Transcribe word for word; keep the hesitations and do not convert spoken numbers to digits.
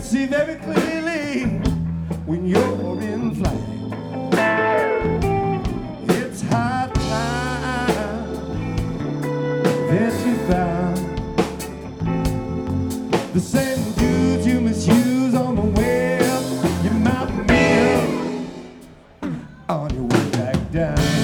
see very clearly when you're in flight. It's high time that you found the same dudes you misuse on the web. You might meet on your way back down.